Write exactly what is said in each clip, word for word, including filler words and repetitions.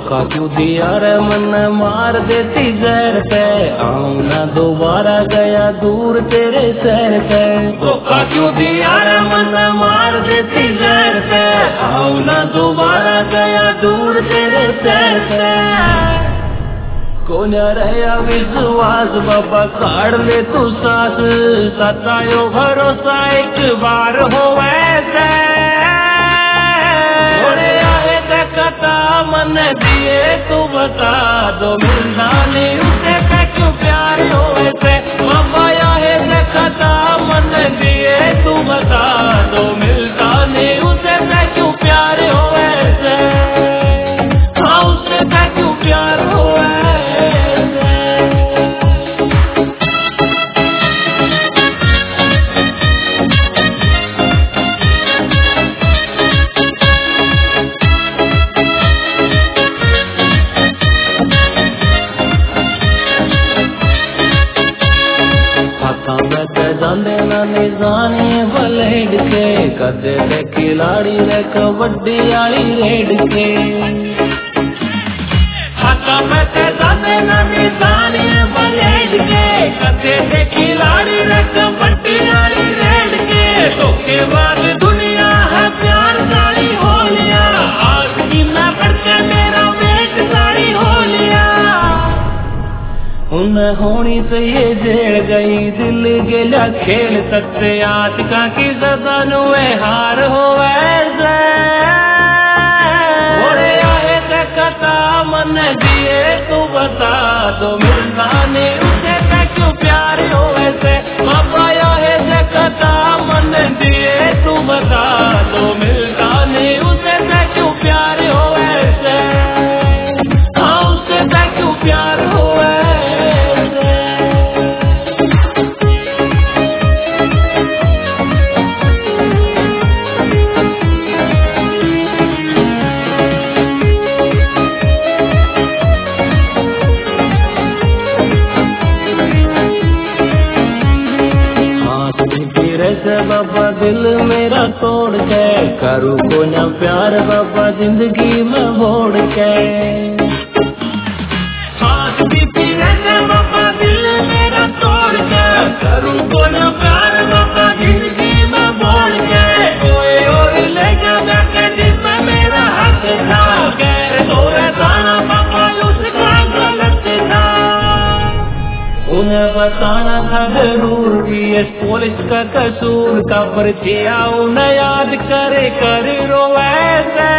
धोखा क्यों दिया रे मन मार देती जहर पे, आऊं ना दोबारा गया दूर तेरे शहर पे। धोखा क्यों दिया रे मन मार देती जहर पे, आऊं ना दोबारा गया दूर तेरे शहर पे। कोन्या रहा विश्वास बाबा काढ़ ले तू सास, सतायो भरोसा एक बार हो वैसे। कता मन दिए तू बता दो, मिलना नहीं उसे पे क्यों प्यार हो वैसे। बाबा है कता मन दिए तू बता दो, मिलता नहीं उसे पे क्यों प्यार हो वैसे। हाँ उसे पे क्यों प्यार हो वैसे। जाने बलेड के कदे दे खिलाड़ी रे कबड्डी आली रेड के। हाथा में ते जाने ना जाने बलेड के कदे दे खिलाड़ी रे कबड्डी आली रेड के। तो के बाद दुनिया है प्यार सारी होलिया, आज की मैं बढ़के मेरा वेट सारी होलिया। उन्हें होनी से ये जेड़ गई दिल गेला खेल सकते, आज का की सदा नुए हार हो वैसे। ओरे आए ते कता मन दिए तू बता दो, मिलना नहीं उसे ते क्यों प्यार हो वैसे। बाबा आए ते कता मन दिए तू बता दो, मिलना नहीं उसे ते क्यों प्यार हो वैसे। हाँ उसे ते क्यों प्यार हो वैसे। बाबा दिल मेरा तोड़ के करूँ को न प्यार बाबा जिंदगी में बोड़ के। हाथ भी पीने से बाबा दिल मेरा तोड़ के करूँ को न प्यार बाबा जिंदगी में बोड़ के। कोई और ले जा के जिसमें मेरा हाथ था, गैर तो रहता ना बाबा उसका गलत था। उन्हें बताना था जरूर भी इस पुलिस का कसूर का, पर जिया उन्हें याद करे कर रो वैसे।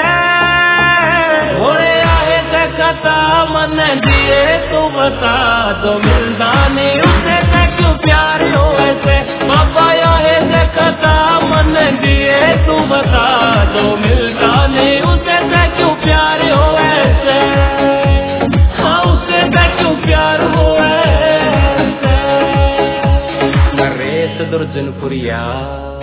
ओरे आए ते कता मन दिए तू बता दो, मिलना नहीं उसे ते क्यों प्यार हो वैसे। बाबा आए ते कता मन दिए तू बता दो, मिलना नहीं उसे ते क्यों प्यार हो वैसे। हाँ उसे ते क्यों प्यार हो वैसे। दुर्जनपुरिया।